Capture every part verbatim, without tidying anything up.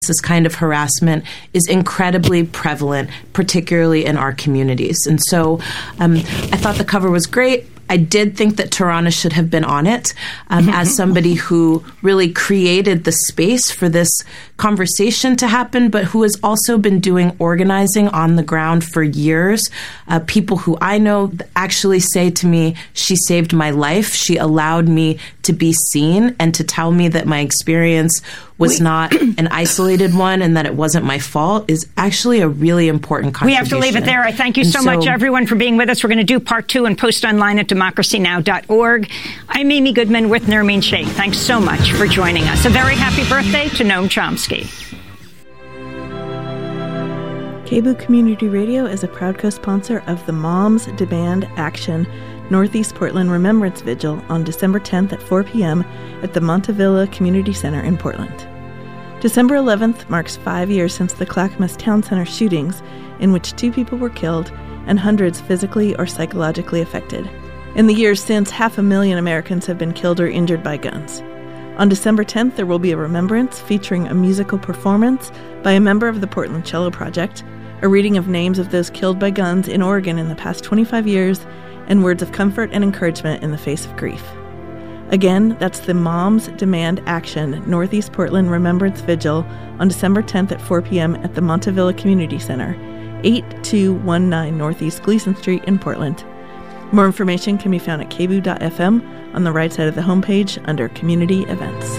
This kind of harassment is incredibly prevalent, particularly in our communities. And so um, I thought the cover was great. I did think that Tarana should have been on it um, as somebody who really created the space for this conversation to happen, but who has also been doing organizing on the ground for years. Uh, people who I know actually say to me, she saved my life. She allowed me to be seen and to tell me that my experience was we, not an isolated one and that it wasn't my fault is actually a really important contribution. We have to leave it there. I thank you so, so much, everyone, for being with us. We're going to do part two and post online at democracy now dot org. I'm Amy Goodman with Nermeen Sheikh. Thanks so much for joining us. A very happy birthday to Noam Chomsky. K B O O Community Radio is a proud co-sponsor of the Moms Demand Action Northeast Portland Remembrance Vigil on December tenth at four p.m. at the Montavilla Community Center in Portland. December eleventh marks five years since the Clackamas Town Center shootings, in which two people were killed and hundreds physically or psychologically affected. In the years since, half a million Americans have been killed or injured by guns. On December tenth, there will be a remembrance featuring a musical performance by a member of the Portland Cello Project, a reading of names of those killed by guns in Oregon in the past twenty-five years, and words of comfort and encouragement in the face of grief. Again, that's the Moms Demand Action Northeast Portland Remembrance Vigil on December tenth at four p.m. at the Montavilla Community Center, eight two one nine Northeast Gleason Street in Portland. More information can be found at k b o o dot f m on the right side of the homepage under Community Events.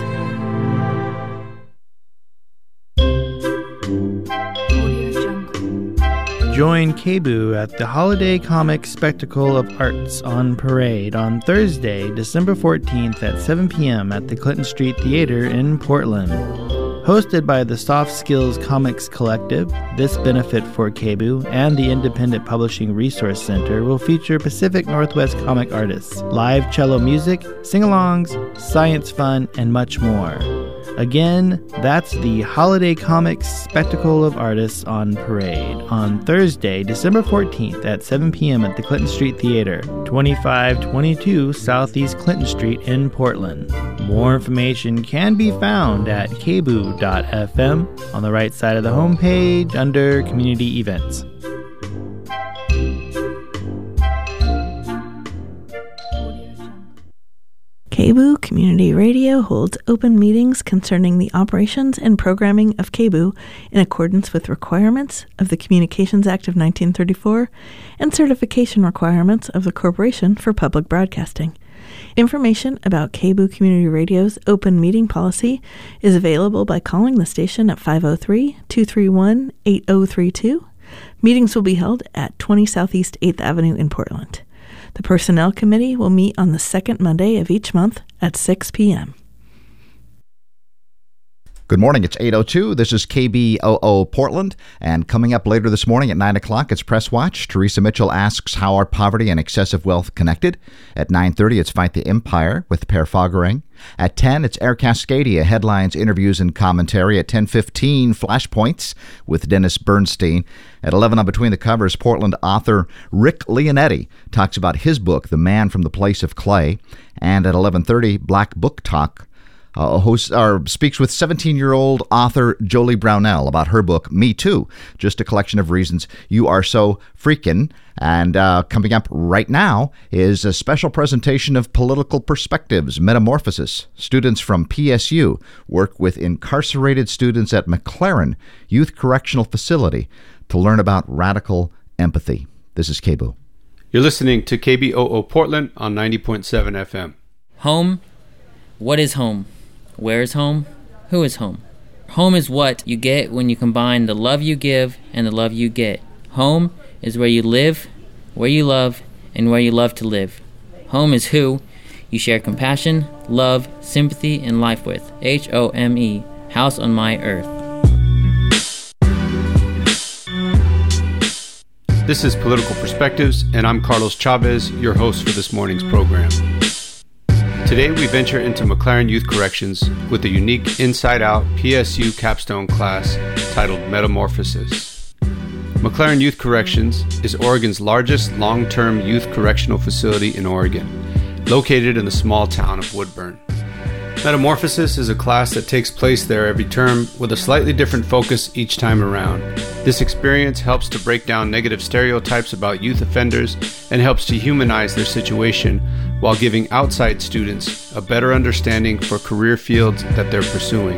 Join K B O O at the Holiday Comic Spectacle of Arts on Parade on Thursday, December fourteenth at seven p.m. at the Clinton Street Theater in Portland. Hosted by the Soft Skills Comics Collective, this benefit for K B O O and the Independent Publishing Resource Center will feature Pacific Northwest comic artists, live cello music, sing-alongs, science fun, and much more. Again, that's the Holiday Comics Spectacle of Artists on Parade on Thursday, December fourteenth at seven p.m. at the Clinton Street Theater, twenty-five twenty-two Southeast Clinton Street in Portland. More information can be found at k b o o dot f m on the right side of the homepage under Community Events. K B O O Community Radio holds open meetings concerning the operations and programming of K B O O in accordance with requirements of the Communications Act of nineteen thirty-four and certification requirements of the Corporation for Public Broadcasting. Information about K B O O Community Radio's open meeting policy is available by calling the station at five oh three, two three one, eight oh three two. Meetings will be held at twenty Southeast eighth Avenue in Portland. The Personnel Committee will meet on the second Monday of each month at six p.m. Good morning. It's eight oh two. This is K B O O Portland. And coming up later this morning at nine o'clock, it's Press Watch. Teresa Mitchell asks, how are poverty and excessive wealth connected? At nine thirty, it's Fight the Empire with Per Fagereng. At ten, it's Air Cascadia, headlines, interviews, and commentary. At ten fifteen, Flashpoints with Dennis Bernstein. At eleven, on Between the Covers, Portland author Rick Leonetti talks about his book, The Man from the Place of Clay. And at eleven thirty, Black Book Talk uh, hosts, or speaks with seventeen-year-old author Jolie Brownell about her book, Me Too, just a collection of reasons you are so freaking. And uh, coming up right now is a special presentation of Political Perspectives, Metamorphosis. Students from P S U work with incarcerated students at McLaren Youth Correctional Facility to learn about radical empathy. This is K B O O. You're listening to K B O O Portland on ninety point seven F M. Home? What is home? Where is home? Who is home? Home is what you get when you combine the love you give and the love you get. Home is where you live, where you love, and where you love to live. Home is who you share compassion, love, sympathy, and life with. H O M E, house on my earth. This is Political Perspectives, and I'm Carlos Chavez, your host for this morning's program. Today we venture into McLaren Youth Corrections with a unique inside-out P S U capstone class titled Metamorphosis. McLaren Youth Corrections is Oregon's largest long-term youth correctional facility in Oregon, located in the small town of Woodburn. Metamorphosis is a class that takes place there every term with a slightly different focus each time around. This experience helps to break down negative stereotypes about youth offenders and helps to humanize their situation while giving outside students a better understanding for career fields that they're pursuing.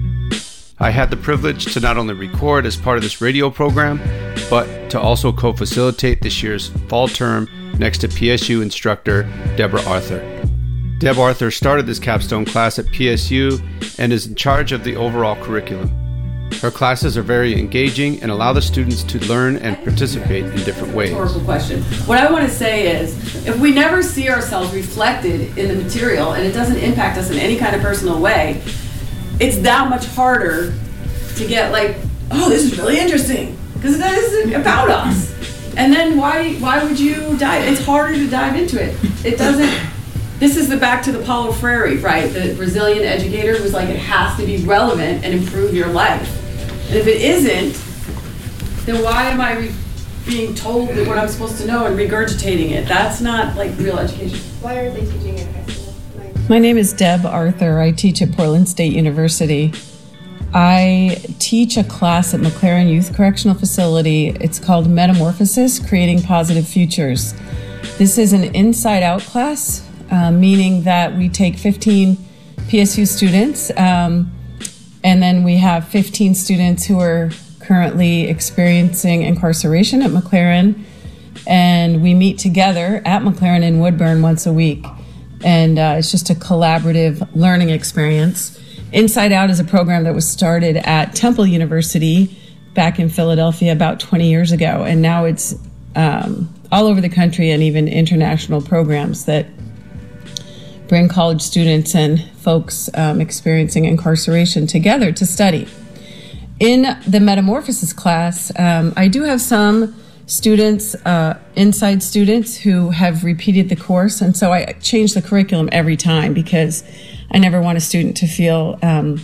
I had the privilege to not only record as part of this radio program, but to also co-facilitate this year's fall term next to P S U instructor Deborah Arthur. Deb Arthur started this capstone class at P S U and is in charge of the overall curriculum. Her classes are very engaging and allow the students to learn and participate in different ways. Rhetorical question. What I want to say is, if we never see ourselves reflected in the material and it doesn't impact us in any kind of personal way, it's that much harder to get like, oh, this is really interesting, because it isn't about us. And then why why would you dive? It's harder to dive into it. It doesn't. This is the back to the Paulo Freire, right? The Brazilian educator who's like, it has to be relevant and improve your life. And if it isn't, then why am I re- being told that what I'm supposed to know and regurgitating it? That's not like real education. Why are they teaching in high school? Like- My name is Deb Arthur. I teach at Portland State University. I teach a class at McLaren Youth Correctional Facility. It's called Metamorphosis, Creating Positive Futures. This is an inside-out class. Uh, meaning that we take fifteen P S U students, um, and then we have fifteen students who are currently experiencing incarceration at McLaren, and we meet together at McLaren in Woodburn once a week, and uh, it's just a collaborative learning experience. Inside Out is a program that was started at Temple University back in Philadelphia about twenty years ago, and now it's um, all over the country and even international programs that bring college students and folks um, experiencing incarceration together to study. In the Metamorphosis class, um, I do have some students, uh, inside students, who have repeated the course, and so I change the curriculum every time because I never want a student to feel um,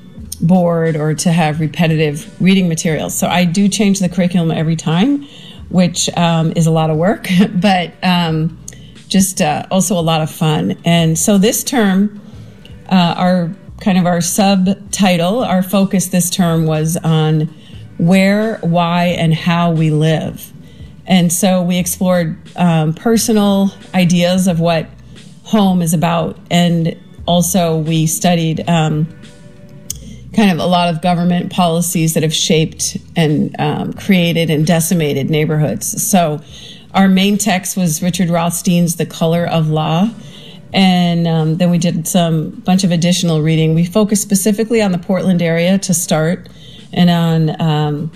bored or to have repetitive reading materials. So I do change the curriculum every time, which um, is a lot of work, but um, just uh, also a lot of fun. And so this term, uh, our kind of our subtitle, our focus this term was on where, why, and how we live. And so we explored um, personal ideas of what home is about, and also we studied um, kind of a lot of government policies that have shaped and um, created and decimated neighborhoods. So our main text was Richard Rothstein's The Color of Law, and um, then we did some bunch of additional reading. We focused specifically on the Portland area to start, and on um,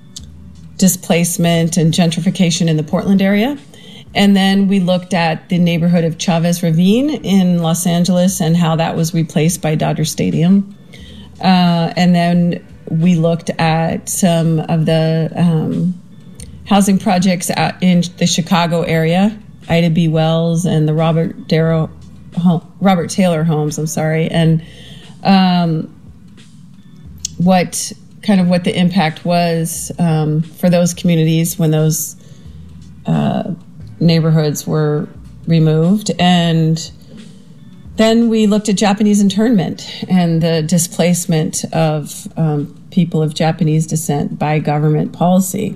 displacement and gentrification in the Portland area. And then we looked at the neighborhood of Chavez Ravine in Los Angeles and how that was replaced by Dodger Stadium. Uh, and then we looked at some of the um, housing projects out in the Chicago area, Ida B. Wells and the Robert Darrow, home, Robert Taylor homes, I'm sorry, and um, what kind of what the impact was um, for those communities when those uh, neighborhoods were removed. And then we looked at Japanese internment and the displacement of um, people of Japanese descent by government policy.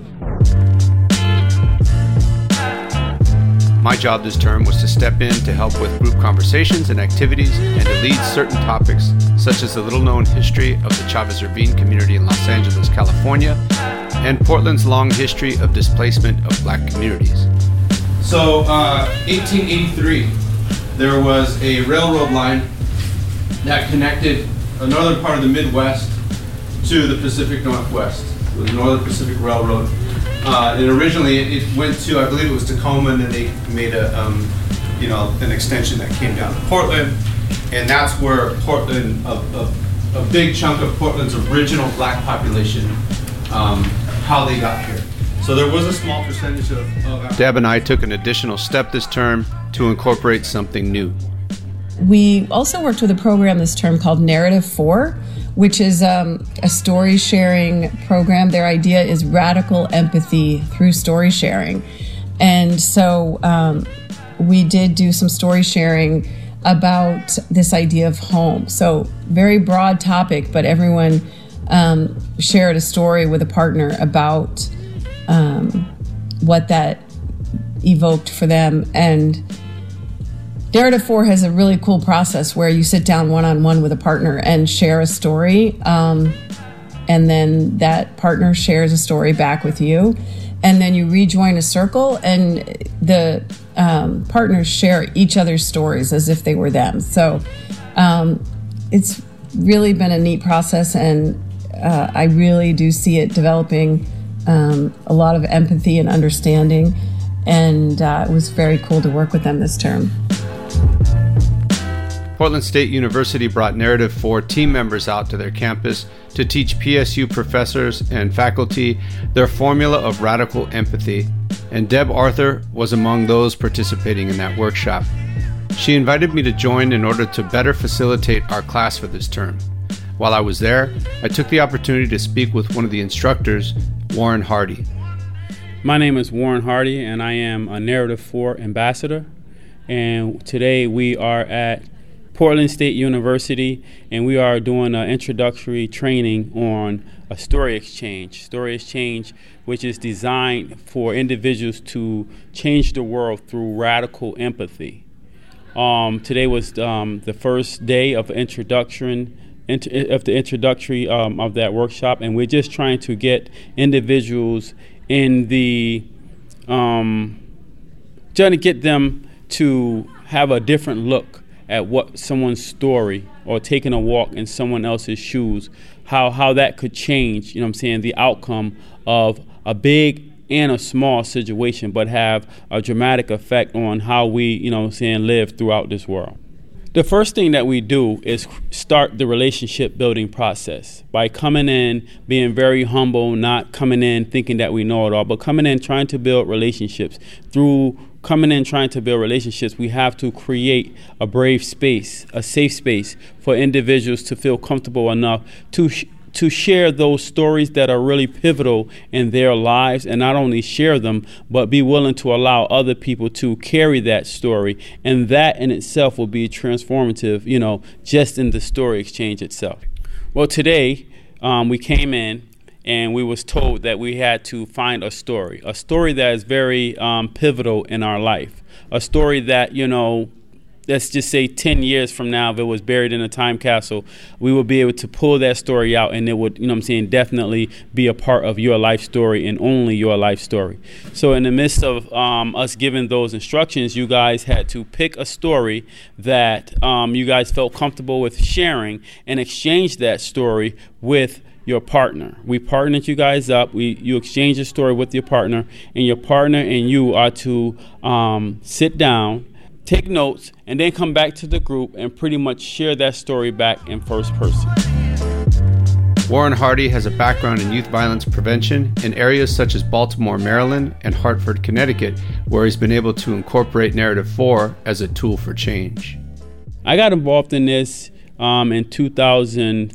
My job this term was to step in to help with group conversations and activities and to lead certain topics, such as the little-known history of the Chavez Ravine community in Los Angeles, California, and Portland's long history of displacement of black communities. So, uh, eighteen eighty-three, there was a railroad line that connected a northern part of the Midwest to the Pacific Northwest. It was the Northern Pacific Railroad. Uh, and originally it, it went to, I believe it was Tacoma, and then they made a, um, you know, an extension that came down to Portland. And that's where Portland, a, a, a big chunk of Portland's original black population, um, how they got here. So there was a small percentage of, of... Deb and I took an additional step this term to incorporate something new. We also worked with a program this term called Narrative four, which is um, a story sharing program. Their idea is radical empathy through story sharing. And so um, we did do some story sharing about this idea of home. So very broad topic, but everyone um, shared a story with a partner about um, what that evoked for them. And Narrative four has a really cool process where you sit down one-on-one with a partner and share a story, um, and then that partner shares a story back with you, and then you rejoin a circle, and the um, partners share each other's stories as if they were them. So um, it's really been a neat process, and uh, I really do see it developing um, a lot of empathy and understanding, and uh, it was very cool to work with them this term. Portland State University brought Narrative four team members out to their campus to teach P S U professors and faculty their formula of radical empathy, and Deb Arthur was among those participating in that workshop. She invited me to join in order to better facilitate our class for this term. While I was there, I took the opportunity to speak with one of the instructors, Warren Hardy. My name is Warren Hardy, and I am a Narrative four ambassador. And today we are at Portland State University, and we are doing an introductory training on a story exchange. Story exchange, which is designed for individuals to change the world through radical empathy. Um, today was um, the first day of introduction int- of the introductory um, of that workshop, and we're just trying to get individuals in the um, trying to get them to have a different look at what someone's story, or taking a walk in someone else's shoes, how how that could change, you know what I'm saying, the outcome of a big and a small situation, but have a dramatic effect on how we, you know what I'm saying, live throughout this world. The first thing that we do is start the relationship building process by coming in, being very humble, not coming in thinking that we know it all, but coming in trying to build relationships. Through coming in trying to build relationships, we have to create a brave space, a safe space for individuals to feel comfortable enough to sh- to share those stories that are really pivotal in their lives, and not only share them, but be willing to allow other people to carry that story. And that in itself will be transformative, you know, just in the story exchange itself. Well, today um, we came in and we was told that we had to find a story, a story that is very um, pivotal in our life, a story that, you know, let's just say ten years from now, if it was buried in a time capsule, we would be able to pull that story out, and it would, you know what I'm saying, definitely be a part of your life story and only your life story. So in the midst of um, us giving those instructions, you guys had to pick a story that um, you guys felt comfortable with sharing and exchange that story with your partner. We partnered you guys up. We you exchange a story with your partner, and your partner and you are to um, sit down, take notes, and then come back to the group and pretty much share that story back in first person. Warren Hardy has a background in youth violence prevention in areas such as Baltimore, Maryland, and Hartford, Connecticut, where he's been able to incorporate Narrative four as a tool for change. I got involved in this um, in two thousand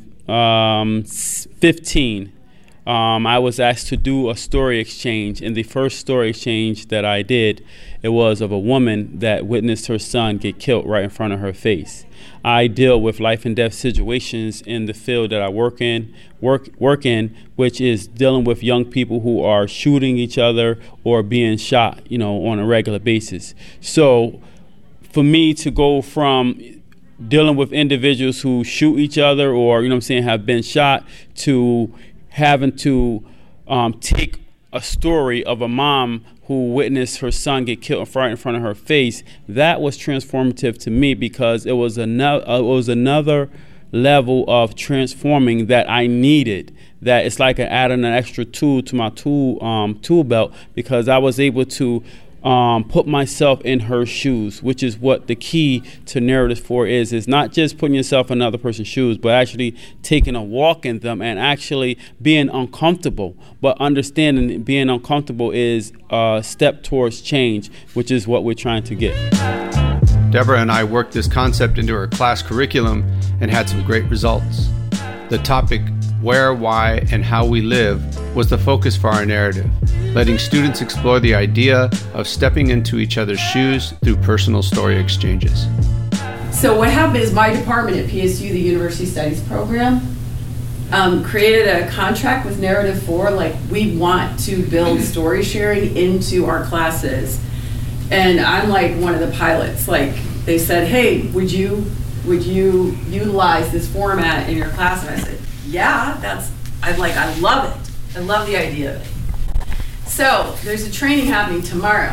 fifteen. Um, I was asked to do a story exchange, and the first story exchange that I did, it was of a woman that witnessed her son get killed right in front of her face. I deal with life and death situations in the field that I work in, work work in, which is dealing with young people who are shooting each other or being shot, you know, on a regular basis. So, for me to go from dealing with individuals who shoot each other or, you know what I'm saying, have been shot, to having to um, take a story of a mom who witnessed her son get killed right in front of her face, that was transformative to me, because it was another uh, it was another level of transforming that I needed. That it's like adding an extra tool to my tool um, tool belt, because I was able to Um, put myself in her shoes, which is what the key to Narrative four is. Is not just putting yourself in another person's shoes, but actually taking a walk in them and actually being uncomfortable. But understanding being uncomfortable is a step towards change, which is what we're trying to get. Deborah and I worked this concept into our class curriculum and had some great results. The topic, where, why, and how we live, was the focus for our narrative, letting students explore the idea of stepping into each other's shoes through personal story exchanges. So what happened is my department at P S U, the University Studies program, um, created a contract with Narrative four, like we want to build story sharing into our classes. And I'm like one of the pilots. Like they said, hey, would you would you utilize this format in your class? And I said, yeah, that's, I like, I love it. I love the idea of it. So there's a training happening tomorrow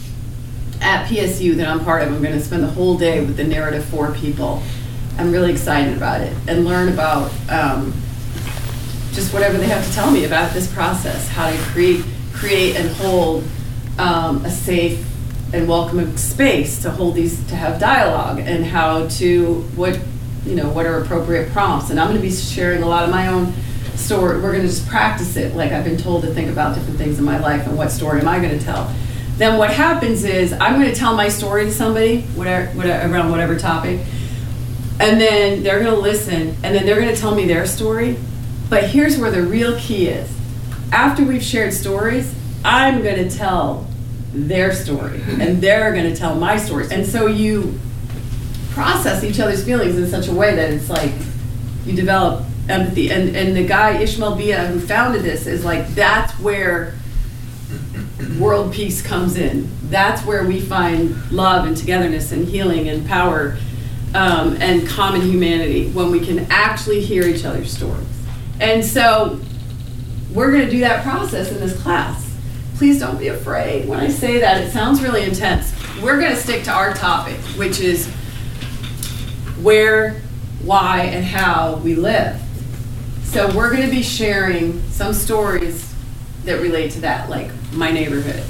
at P S U that I'm part of. I'm going to spend the whole day with the Narrative four people. I'm really excited about it and learn about um, just whatever they have to tell me about this process, how to create, create and hold um, a safe and welcoming space to hold these, to have dialogue, and how to, what, you know, what are appropriate prompts. And I'm going to be sharing a lot of my own story. We're going to just practice it, like I've been told to think about different things in my life and what story am I going to tell. Then what happens is I'm going to tell my story to somebody, whatever, whatever, around whatever topic, and then they're going to listen, and then they're going to tell me their story. But here's where the real key is. After we've shared stories, I'm going to tell their story, and they're going to tell my story. And so you process each other's feelings in such a way that it's like you develop empathy. And, and the guy, Ishmael Bia, who founded this, is like, that's where world peace comes in. That's where we find love and togetherness and healing and power um, and common humanity, when we can actually hear each other's stories. And so we're going to do that process in this class. Please don't be afraid when I say that. It sounds really intense. We're going to stick to our topic, which is where, why, and how we live. So we're going to be sharing some stories that relate to that, like my neighborhood.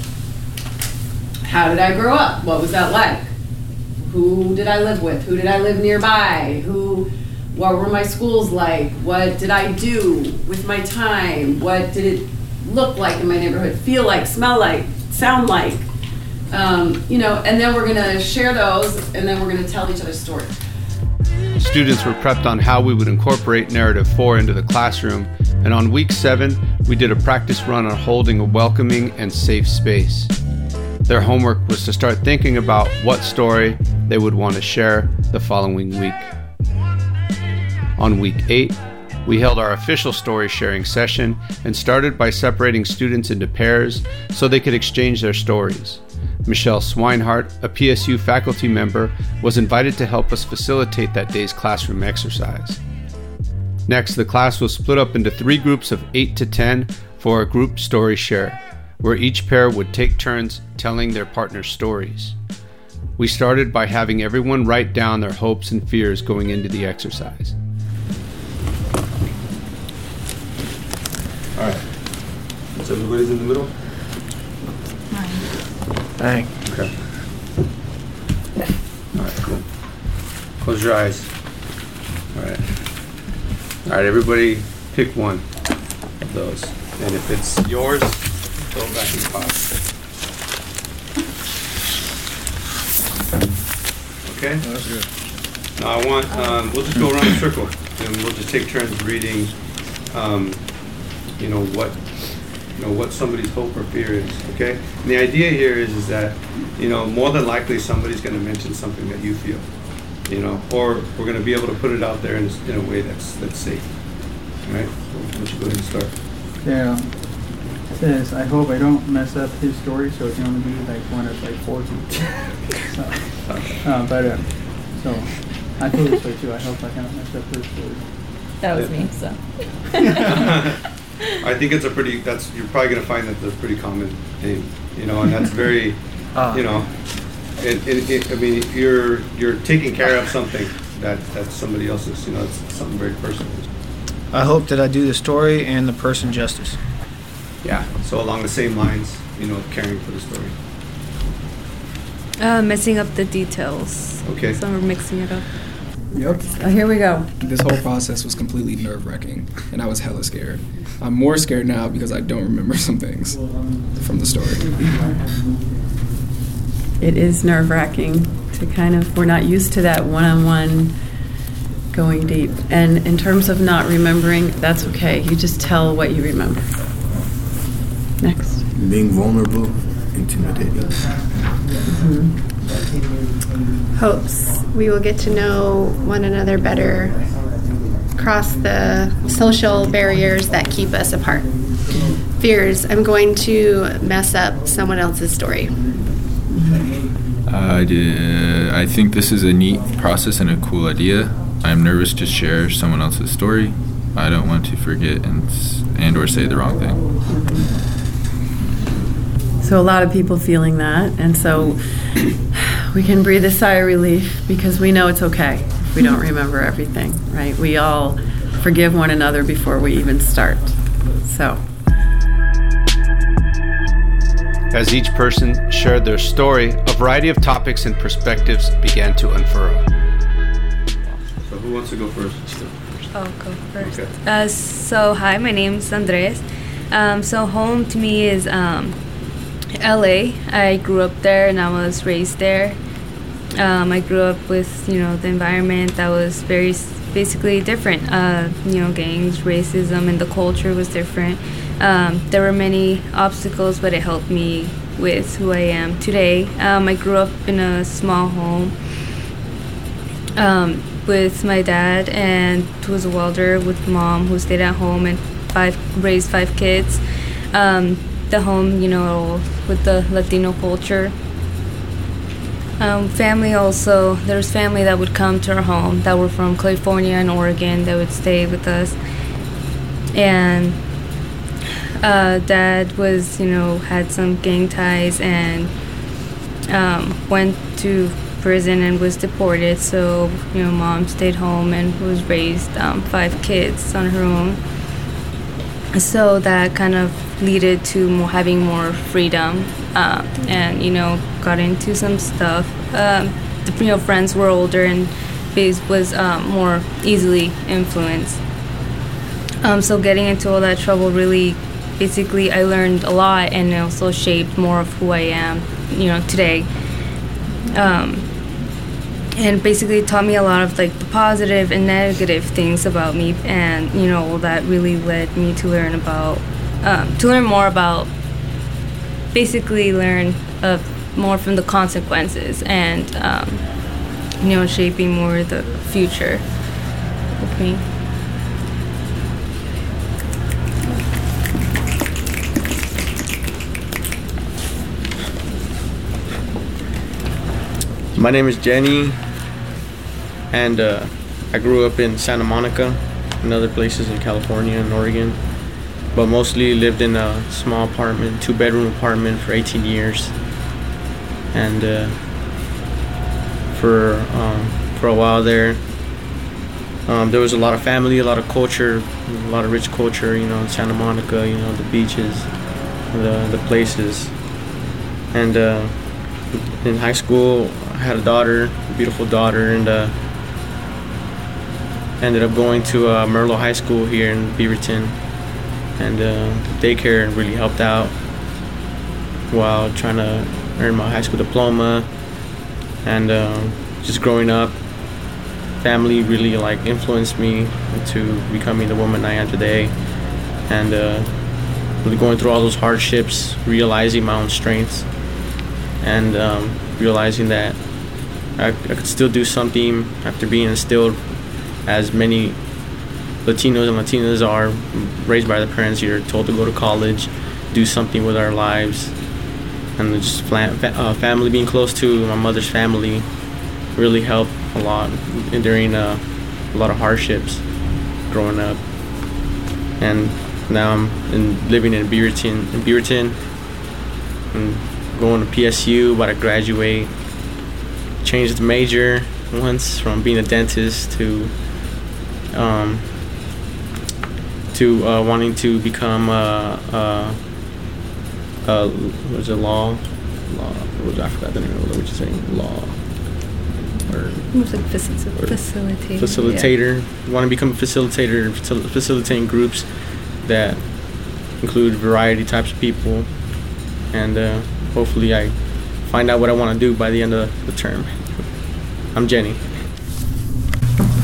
How did I grow up? What was that like? Who did I live with? Who did I live nearby? Who, what were my schools like? What did I do with my time? What did it look like in my neighborhood, feel like, smell like, sound like? Um, you know, and then we're going to share those, and then we're going to tell each other stories. Students were prepped on how we would incorporate Narrative four into the classroom, and on week seven, we did a practice run on holding a welcoming and safe space. Their homework was to start thinking about what story they would want to share the following week. On week eight, we held our official story sharing session and started by separating students into pairs so they could exchange their stories. Michelle Swinehart, a P S U faculty member, was invited to help us facilitate that day's classroom exercise. Next, the class was split up into three groups of eight to ten for a group story share, where each pair would take turns telling their partner's stories. We started by having everyone write down their hopes and fears going into the exercise. All right. So everybody's in the middle? Thank. Okay. All right, cool. Close your eyes. All right. All right, everybody pick one of those. And if it's yours, throw it back in the box. Okay? That's good. Now I want, um, we'll just go around the circle, and we'll just take turns reading, um, you know, what, you know, what somebody's hope or fear is, okay? And the idea here is, is that, you know, more than likely somebody's going to mention something that you feel, you know, or we're going to be able to put it out there in, in a way that's that's safe, all right? So why don't you go ahead and start? Yeah. It says, I hope I don't mess up his story, so it's going to be like one of like four so, uh, but, uh, so, I feel this way too. I hope I don't mess up his story. That was me, so. I think it's a pretty, that's, you're probably going to find that that's a pretty common thing, you know, and that's very, uh, you know, it, it, it, I mean, if you're, you're taking care of something that, that's somebody else's, you know, it's something very personal. I hope that I do the story and the person justice. Yeah, so along the same lines, you know, caring for the story. Uh, messing up the details. Okay. So we're mixing it up. Yep. Oh, here we go. This whole process was completely nerve-wracking, and I was hella scared. I'm more scared now because I don't remember some things from the story. It is nerve-wracking to kind of, we're not used to that one-on-one going deep. And in terms of not remembering, that's okay. You just tell what you remember. Next. Being vulnerable, intimidating. Mm-hmm. Hopes. We will get to know one another better, cross the social barriers that keep us apart. Fears. I'm going to mess up someone else's story. Uh, I did- I think this is a neat process and a cool idea. I'm nervous to share someone else's story. I don't want to forget and and or say the wrong thing. So a lot of people feeling that, and so we can breathe a sigh of relief because we know it's okay if we don't remember everything, right? We all forgive one another before we even start. So. As each person shared their story, a variety of topics and perspectives began to unfurl. So who wants to go first? I'll go first. Okay. Uh, so, hi, my name is Andres. Um, so, home to me is um, L A. I grew up there and I was raised there. Um, I grew up with, you know, the environment that was very s- basically different. Uh, you know, gangs, racism, and the culture was different. Um, there were many obstacles, but it helped me with who I am today. Um, I grew up in a small home um, with my dad, and who was a welder, with mom who stayed at home and five raised five kids. Um, the home, you know, with the Latino culture. Um, family also, there was family that would come to our home that were from California and Oregon that would stay with us. And uh, dad was, you know, had some gang ties and um, went to prison and was deported. So, you know, mom stayed home and was raised um, five kids on her own. So that kind of led to more, having more freedom, uh, and you know, got into some stuff. Um, the you know friends were older and Biz was um, more easily influenced. Um, so getting into all that trouble really, basically, I learned a lot and it also shaped more of who I am, you know, today. Um, and basically taught me a lot of like the positive and negative things about me, and you know that really led me to learn about um, to learn more about basically learn uh, more from the consequences and um, you know shaping more the future with me. My name is Jenny, and uh, I grew up in Santa Monica and other places in California and Oregon, but mostly lived in a small apartment, two-bedroom apartment for eighteen years. And uh, for um, for a while there, um, there was a lot of family, a lot of culture, a lot of rich culture, you know, in Santa Monica, you know, the beaches, the, the places. And uh, in high school, I had a daughter, a beautiful daughter, and uh, ended up going to uh, Merlo High School here in Beaverton, and uh, daycare really helped out while trying to earn my high school diploma. And uh, just growing up, family really like influenced me into becoming the woman I am today, and uh, really going through all those hardships, realizing my own strengths, and um, realizing that I, I could still do something after being instilled, as many Latinos and Latinas are, raised by their parents. You're told to go to college, do something with our lives, and just fam- uh, family, being close to my mother's family really helped a lot during uh, a lot of hardships growing up. And now I'm in, living in Beaverton, in Beaverton, and going to P S U, about to graduate. Changed the major once from being a dentist to um, to uh, wanting to become uh, uh, uh, what was it, law? Law. What was, I forgot the name of it. What you saying? Law. Or, It was like facil- or facilitator. Facilitator. Yeah. Want to become a facilitator, facil- facilitating groups that include variety types of people, and uh, hopefully I find out what I want to do by the end of the term. I'm Jenny.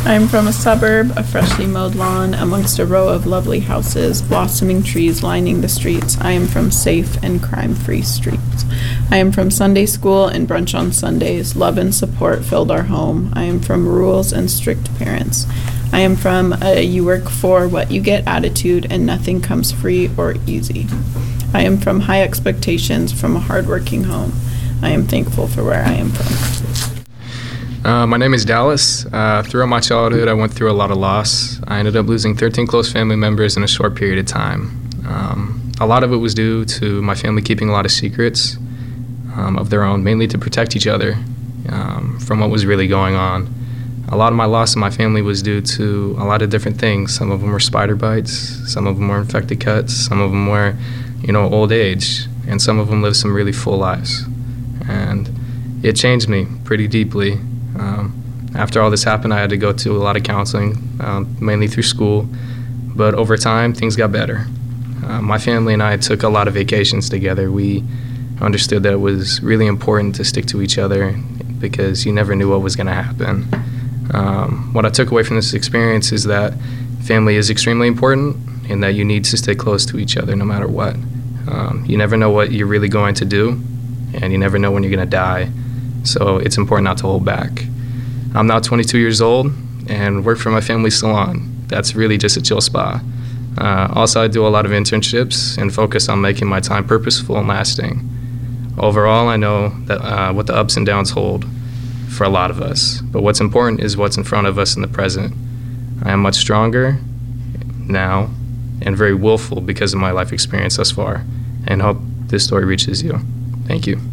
I am from a suburb, a freshly mowed lawn, amongst a row of lovely houses, blossoming trees lining the streets. I am from safe and crime-free streets. I am from Sunday school and brunch on Sundays. Love and support filled our home. I am from rules and strict parents. I am from a you work for what you get attitude and nothing comes free or easy. I am from high expectations from a hardworking home. I am thankful for where I am from. Uh, my name is Dallas. Uh, throughout my childhood, I went through a lot of loss. I ended up losing thirteen close family members in a short period of time. Um, a lot of it was due to my family keeping a lot of secrets um, of their own, mainly to protect each other um, from what was really going on. A lot of my loss in my family was due to a lot of different things. Some of them were spider bites, some of them were infected cuts, some of them were, you know, old age, and some of them lived some really full lives. And it changed me pretty deeply. Um, after all this happened, I had to go to a lot of counseling, um, mainly through school. But over time, things got better. Uh, my family and I took a lot of vacations together. We understood that it was really important to stick to each other because you never knew what was going to happen. Um, what I took away from this experience is that family is extremely important and that you need to stay close to each other no matter what. Um, you never know what you're really going to do, and you never know when you're going to die. So it's important not to hold back. I'm now twenty-two years old and work for my family's salon. That's really just a chill spa. Uh, also, I do a lot of internships and focus on making my time purposeful and lasting. Overall, I know that uh, what the ups and downs hold for a lot of us, but what's important is what's in front of us in the present. I am much stronger now and very willful because of my life experience thus far, and hope this story reaches you. Thank you.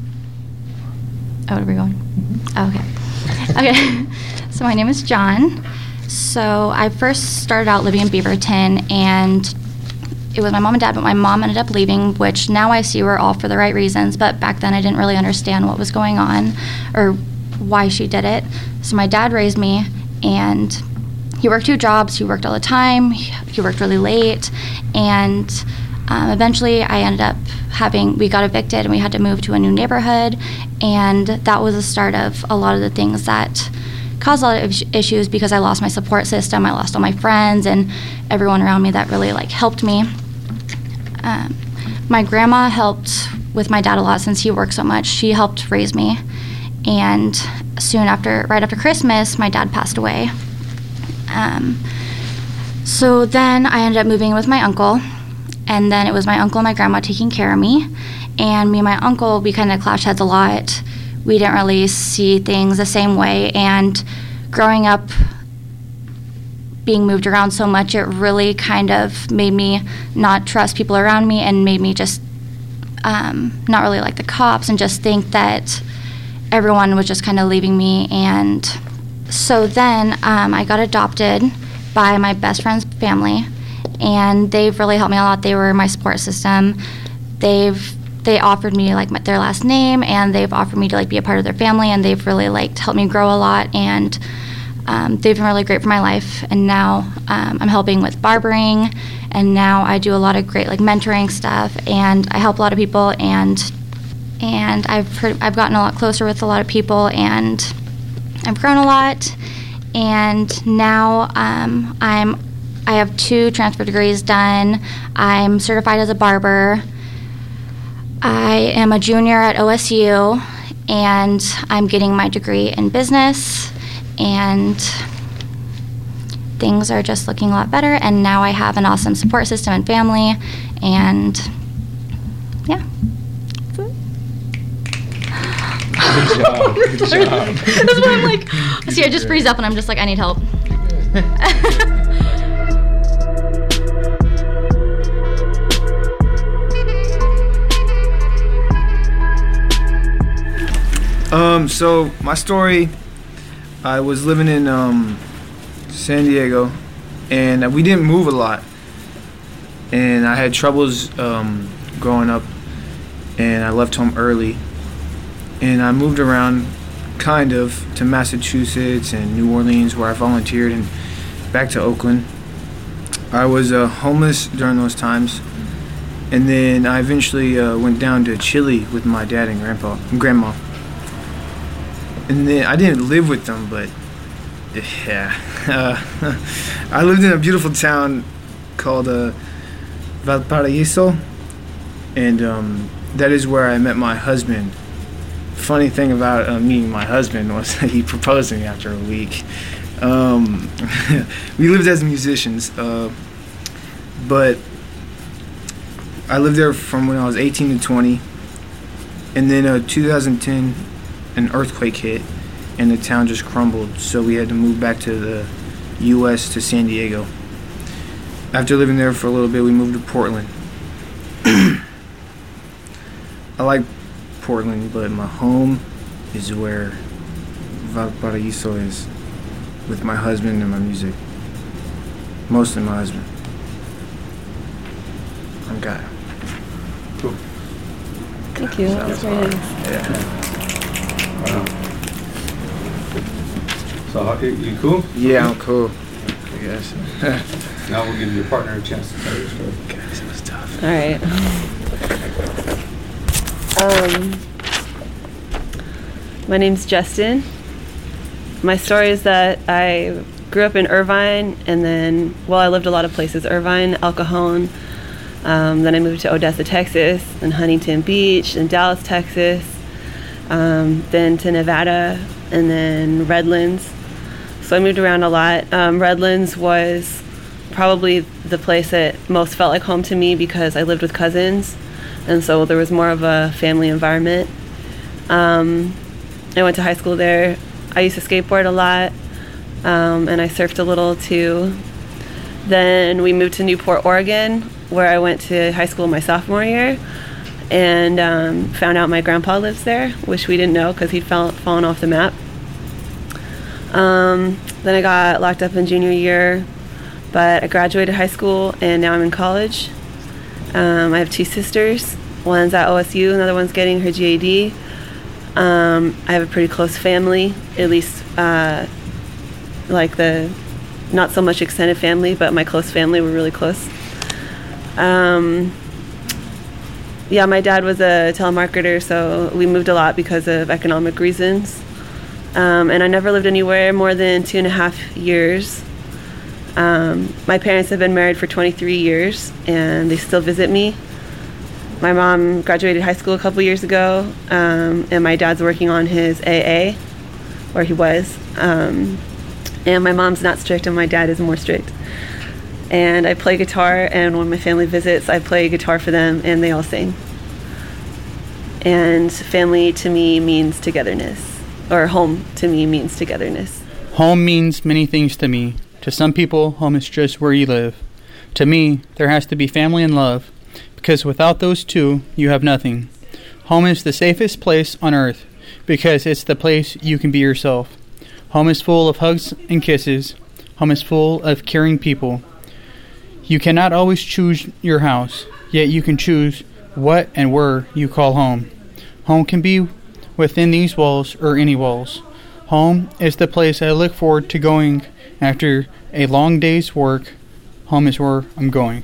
Oh, where are we going? Oh, okay. Okay. So my name is John. So I first started out living in Beaverton, and it was my mom and dad, but my mom ended up leaving, which now I see were all for the right reasons, but back then I didn't really understand what was going on or why she did it. So my dad raised me, and he worked two jobs. He worked all the time. He worked really late, and Um, eventually, I ended up having, we got evicted and we had to move to a new neighborhood, and that was the start of a lot of the things that caused a lot of issues because I lost my support system, I lost all my friends and everyone around me that really like helped me. Um, my grandma helped with my dad a lot since he worked so much. She helped raise me, and soon after, right after Christmas, my dad passed away. Um, so then I ended up moving with my uncle. And then it was my uncle and my grandma taking care of me. And me and my uncle, we kind of clashed heads a lot. We didn't really see things the same way. And growing up, being moved around so much, it really kind of made me not trust people around me and made me just um, not really like the cops and just think that everyone was just kind of leaving me. And so then um, I got adopted by my best friend's family. And they've really helped me a lot. They were my support system. They've they offered me like my, their last name, and they've offered me to like be a part of their family, and they've really like helped me grow a lot. And um, they've been really great for my life. And now um, I'm helping with barbering, and now I do a lot of great like mentoring stuff, and I help a lot of people, and and I've heard, I've gotten a lot closer with a lot of people, and I've grown a lot. And now um, I'm. I have two transfer degrees done. I'm certified as a barber. I am a junior at O S U, and I'm getting my degree in business, and things are just looking a lot better, and now I have an awesome support system and family, and yeah. Good job. Good job. That's what I'm like. See, I just freeze up, and I'm just like, I need help. Um, so my story, I was living in um, San Diego, and we didn't move a lot, and I had troubles um, growing up, and I left home early, and I moved around kind of to Massachusetts and New Orleans, where I volunteered, and back to Oakland. I was uh, homeless during those times, and then I eventually uh, went down to Chile with my dad and grandpa and grandma. And then I didn't live with them, but Yeah. Uh, I lived in a beautiful town called uh, Valparaiso, and um, that is where I met my husband. Funny thing about uh, meeting my husband was that he proposed to me after a week. Um, we lived as musicians, uh, but I lived there from when I was eighteen to twenty, and then uh, two thousand ten, an earthquake hit, and the town just crumbled, so we had to move back to the U S to San Diego. After living there for a little bit, we moved to Portland. I like Portland, but my home is where Valparaiso is, with my husband and my music. Mostly my husband. I'm God. Cool. Thank you. That was very nice. Yeah. Wow. So, how- you cool? Yeah, I'm cool. I guess. Now we'll give your partner a chance to tell your story. Okay, this was tough. All right. Um, my name's Justin. My story is that I grew up in Irvine, and then, well, I lived a lot of places. Irvine, El Cajon. Um, then I moved to Odessa, Texas, and Huntington Beach, and Dallas, Texas. Um, then to Nevada, and then Redlands. So I moved around a lot. Um, Redlands was probably the place that most felt like home to me because I lived with cousins, and so there was more of a family environment. Um, I went to high school there. I used to skateboard a lot, um, and I surfed a little too. Then we moved to Newport, Oregon, where I went to high school my sophomore year, and um, found out my grandpa lives there, which we didn't know because he'd fall, fallen off the map. Um, then I got locked up in junior year, but I graduated high school, and now I'm in college. Um, I have two sisters. One's at O S U, another one's getting her G A D. Um, I have a pretty close family, at least uh, like the, not so much extended family, but my close family, we're really close. Um, yeah, my dad was a telemarketer, so we moved a lot because of economic reasons. Um, and I never lived anywhere more than two and a half years. Um, my parents have been married for twenty-three years, and they still visit me. My mom graduated high school a couple years ago, um, and my dad's working on his A A, or he was. Um, and my mom's not strict, and my dad is more strict. And I play guitar, and when my family visits, I play guitar for them, and they all sing. And family to me means togetherness, or home to me means togetherness. Home means many things to me. To some people, home is just where you live. To me, there has to be family and love, because without those two, you have nothing. Home is the safest place on earth, because it's the place you can be yourself. Home is full of hugs and kisses. Home is full of caring people. You cannot always choose your house, yet you can choose what and where you call home. Home can be within these walls or any walls. Home is the place I look forward to going after a long day's work. Home is where I'm going.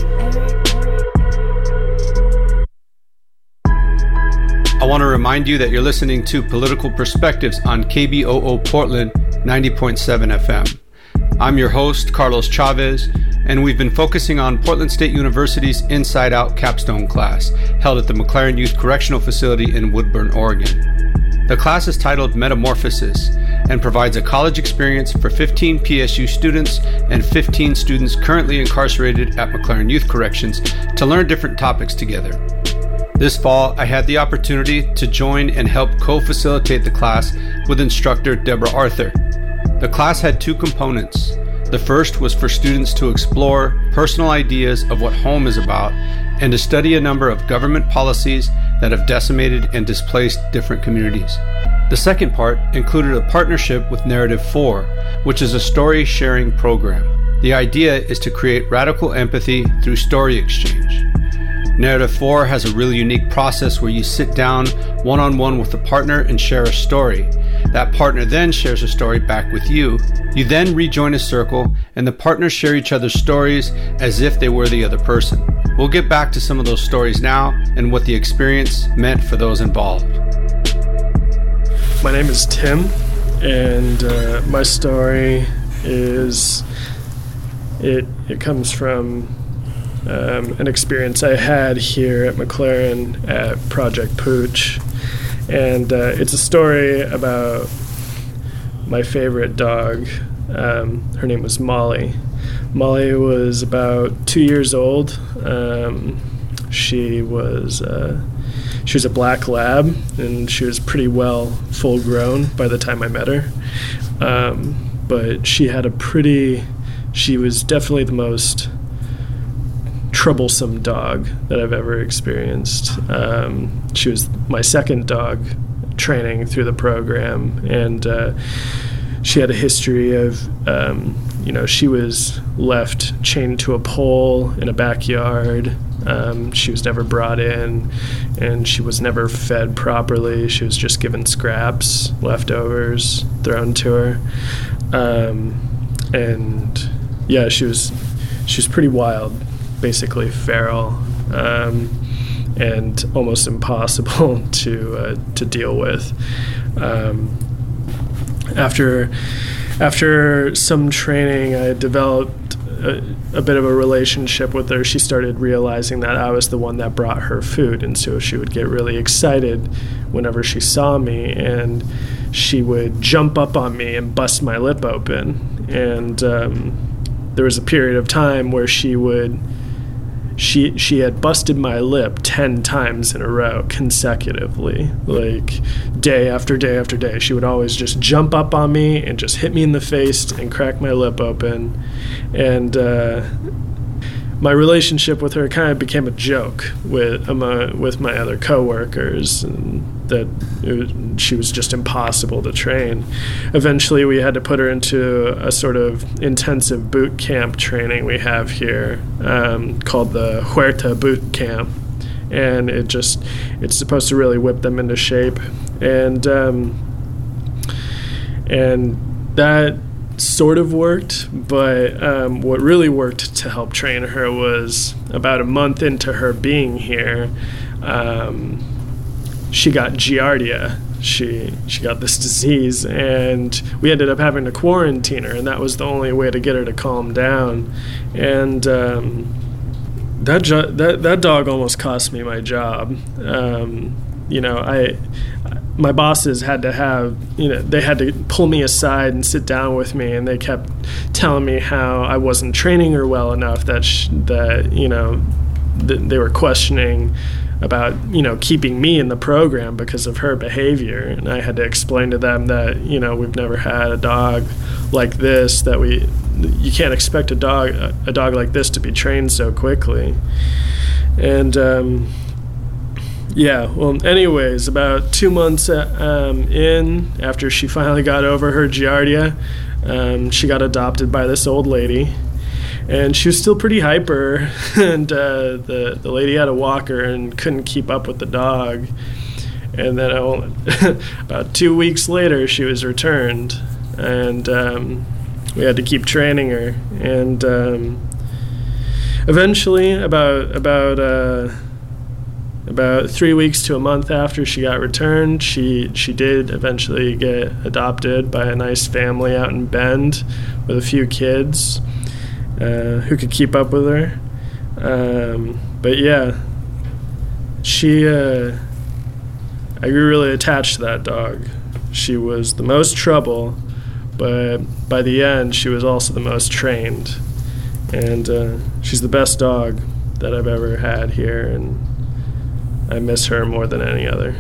I want to remind you that you're listening to Political Perspectives on K B O O Portland ninety point seven F M. I'm your host, Carlos Chavez, and we've been focusing on Portland State University's Inside Out capstone class, held at the McLaren Youth Correctional Facility in Woodburn, Oregon. The class is titled Metamorphosis and provides a college experience for fifteen P S U students and fifteen students currently incarcerated at McLaren Youth Corrections to learn different topics together. This fall, I had the opportunity to join and help co-facilitate the class with instructor Deborah Arthur. The class had two components. The first was for students to explore personal ideas of what home is about and to study a number of government policies that have decimated and displaced different communities. The second part included a partnership with Narrative four, which is a story sharing program. The idea is to create radical empathy through story exchange. Narrative four has a really unique process where you sit down one-on-one with a partner and share a story. That partner then shares a story back with you. You then rejoin a circle, and the partners share each other's stories as if they were the other person. We'll get back to some of those stories now and what the experience meant for those involved. My name is Tim, and uh, my story is it it comes from um, an experience I had here at McLaren at Project Pooch, and uh, it's a story about my favorite dog. Um, her name was Molly. Molly was about two years old. Um, she was uh, she was a black lab, and she was pretty well full grown by the time I met her. Um, but she had a pretty, she was definitely the most troublesome dog that I've ever experienced. Um, she was my second dog training through the program, and uh, she had a history of, um, you know, she was left chained to a pole in a backyard. Um, she was never brought in, and she was never fed properly. She was just given scraps, leftovers thrown to her. Um, and yeah, she was she was pretty wild, basically feral, um, and almost impossible to uh, to deal with. Um, after after some training, I developed A, a bit of a relationship with her. She started realizing that I was the one that brought her food, and so she would get really excited whenever she saw me, and she would jump up on me and bust my lip open. And um, there was a period of time where she would she she had busted my lip ten times in a row consecutively, like day after day after day. She would always just jump up on me and just hit me in the face and crack my lip open. And uh, my relationship with her kind of became a joke with um, uh, with my other coworkers, and that it was, she was just impossible to train. Eventually, we had to put her into a sort of intensive boot camp training we have here, um, called the Huerta Boot Camp, and it just it's supposed to really whip them into shape, and um, and that sort of worked, but um, what really worked to help train her was about a month into her being here, um, she got Giardia. She she got this disease, and we ended up having to quarantine her, and that was the only way to get her to calm down. And um, that jo- that that dog almost cost me my job. Um, you know, I. My bosses had to have, you know, they had to pull me aside and sit down with me, and they kept telling me how I wasn't training her well enough, that, sh- that you know, th- they were questioning about, you know, keeping me in the program because of her behavior. And I had to explain to them that, you know, we've never had a dog like this, that we, you can't expect a dog, a dog like this to be trained so quickly. And, um, Yeah, well, anyways, about two months um, in, after she finally got over her Giardia, um, she got adopted by this old lady, and she was still pretty hyper, and uh, the, the lady had a walker and couldn't keep up with the dog. And then I, about two weeks later, she was returned, and um, we had to keep training her. And um, eventually, about about... Uh, About three weeks to a month after she got returned, she she did eventually get adopted by a nice family out in Bend with a few kids uh, who could keep up with her. Um, but yeah, she uh, I grew really attached to that dog. She was the most trouble, but by the end, she was also the most trained. And uh, she's the best dog that I've ever had here, and I miss her more than any other.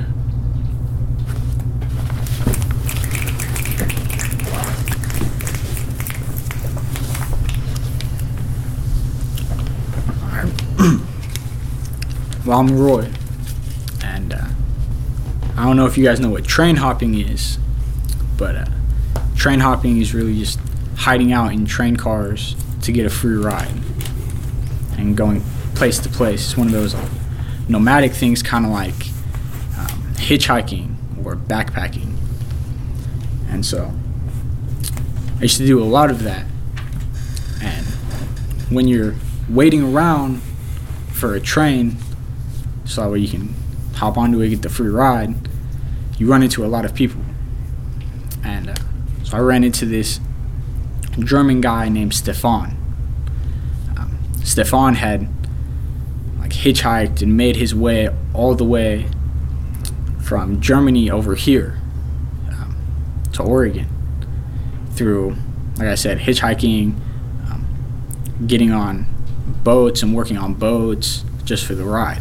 Well, I'm Roy, and uh, I don't know if you guys know what train hopping is, but uh, train hopping is really just hiding out in train cars to get a free ride and going place to place. It's one of those uh, nomadic things, kind of like um, hitchhiking or backpacking. And so I used to do a lot of that. And when you're waiting around for a train, so that way you can hop onto it, get the free ride, you run into a lot of people. And uh, So I ran into this German guy named Stefan. Um, Stefan had like hitchhiked and made his way all the way from Germany over here um, to Oregon through, like I said, hitchhiking, um, getting on boats and working on boats just for the ride.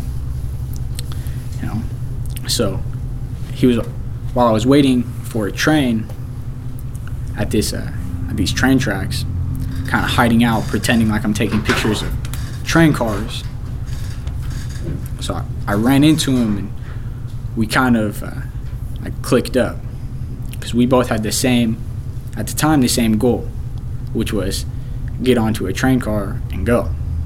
You know, so he was, while I was waiting for a train at this uh, at these train tracks, kind of hiding out, pretending like I'm taking pictures of train cars. So I, I ran into him and we kind of uh, like clicked up because we both had the same, at the time, the same goal, which was get onto a train car and go.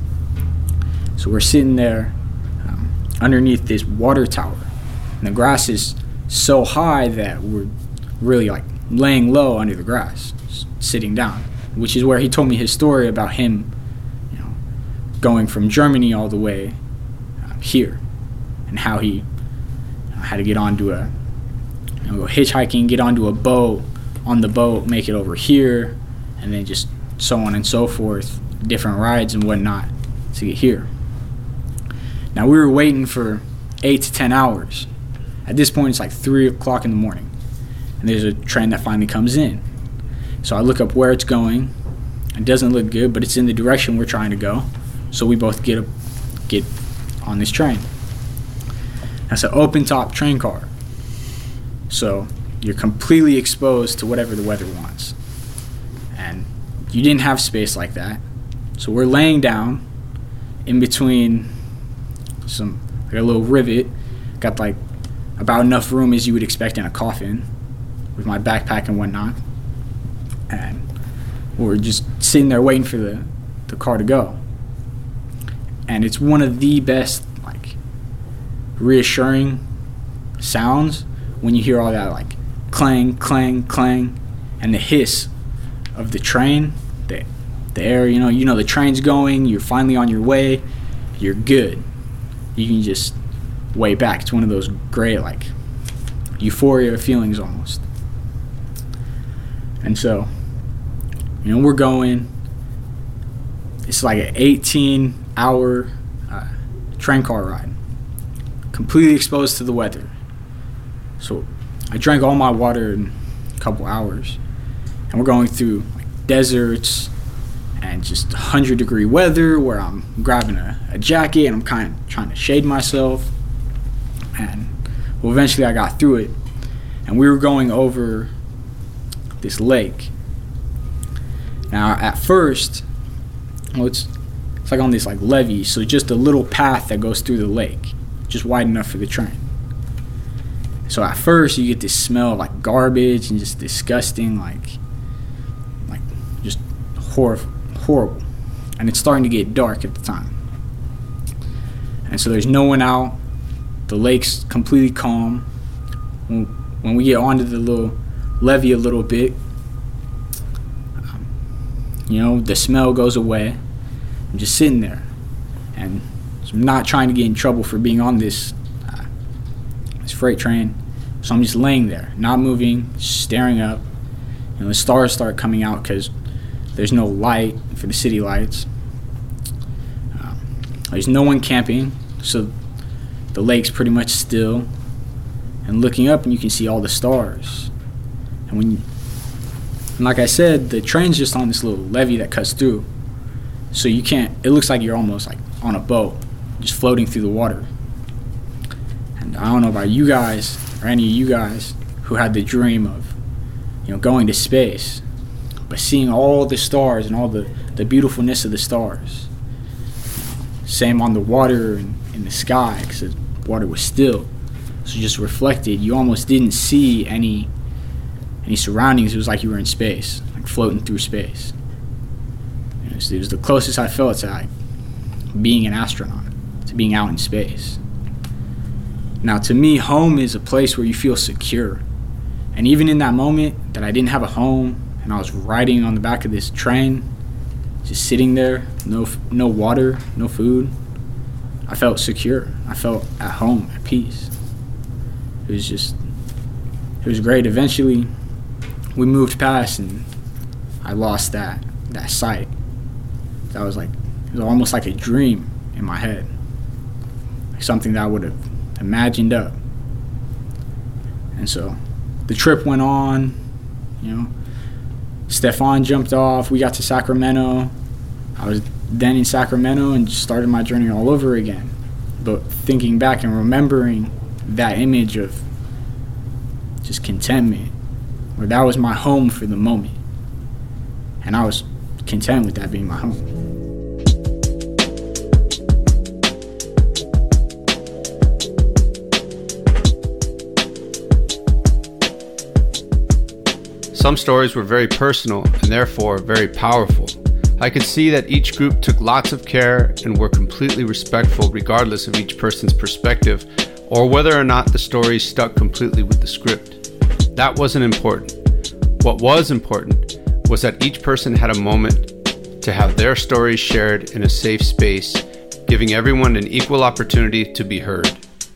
So we're sitting there um, underneath this water tower, and the grass is so high that we're really like laying low under the grass, sitting down, which is where he told me his story about him, you know, going from Germany all the way uh, here, and how he uh, had to get onto a, you know, go hitchhiking, get onto a boat, on the boat, make it over here, and then just so on and so forth, different rides and whatnot to get here. Now we were waiting for eight to ten hours. At this point, it's like three o'clock in the morning, and there's a train that finally comes in. So I look up where it's going. It doesn't look good, but it's in the direction we're trying to go. So we both get a, get on this train. That's an open top train car. So you're completely exposed to whatever the weather wants. And you didn't have space like that. So we're laying down in between some, like a little rivet. Got like about enough room as you would expect in a coffin with my backpack and whatnot. And we're just sitting there waiting for the, the car to go. And it's one of the best, like, reassuring sounds when you hear all that, like, clang, clang, clang, and the hiss of the train, the, the air, you know, you know the train's going, you're finally on your way, you're good. You can just way back. It's one of those great, like, euphoria feelings almost. And so, you know, we're going. It's like an eighteen hour uh, train car ride, completely exposed to the weather. So I drank all my water in a couple hours, and we're going through like deserts and just one hundred degree weather where I'm grabbing a, a jacket and I'm kind of trying to shade myself. And well, eventually I got through it, and we were going over this lake. Now at first, well, it's it's like on this like levee, so just a little path that goes through the lake, just wide enough for the train. So at first you get this smell of like garbage and just disgusting, like like just hor- horrible. And it's starting to get dark at the time. And so there's no one out. The lake's completely calm. When, when we get onto the little levee a little bit, um, you know, the smell goes away. I'm just sitting there, and so I'm not trying to get in trouble for being on this uh, this freight train. So I'm just laying there, not moving, staring up. You know, the stars start coming out because there's no light for the city lights. Um, there's no one camping, so the lake's pretty much still. And looking up, and you can see all the stars. And when, you, and like I said, the train's just on this little levee that cuts through. So you can't, it looks like you're almost like on a boat, just floating through the water. And I don't know about you guys, or any of you guys who had the dream of, you know, going to space, but seeing all the stars and all the, the beautifulness of the stars. Same on the water and in the sky, because the water was still. So just reflected, you almost didn't see any any surroundings. It was like you were in space, like floating through space. It was, it was the closest I felt to like being an astronaut, to being out in space. Now, to me, home is a place where you feel secure. And even in that moment that I didn't have a home and I was riding on the back of this train, just sitting there, no no water, no food, I felt secure. I felt at home, at peace. It was just, it was great. Eventually, we moved past, and I lost that that sight. That was like, it was almost like a dream in my head, like something that I would have imagined up. And so the trip went on, you know. Stefan jumped off. We got to Sacramento. I was then in Sacramento and just started my journey all over again. But thinking back and remembering that image of just contentment, where that was my home for the moment. And I was content with that being my home. Some stories were very personal and therefore very powerful. I could see that each group took lots of care and were completely respectful regardless of each person's perspective or whether or not the story stuck completely with the script. That wasn't important. What was important was that each person had a moment to have their stories shared in a safe space, giving everyone an equal opportunity to be heard.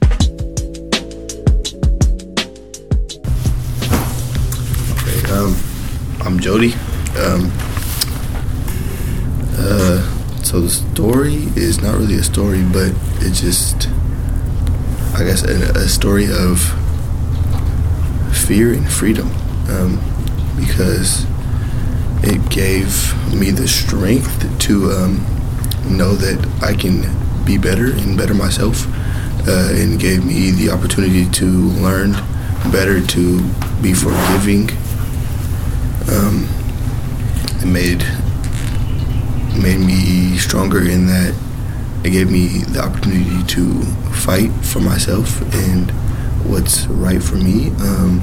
Um, I'm Jody. Um, uh, so the story is not really a story, but it's just, I guess, a, a story of fear and freedom, um, because it gave me the strength to um, know that I can be better and better myself, uh, and gave me the opportunity to learn better, to be forgiving. Um, it made made me stronger in that it gave me the opportunity to fight for myself and what's right for me. Um,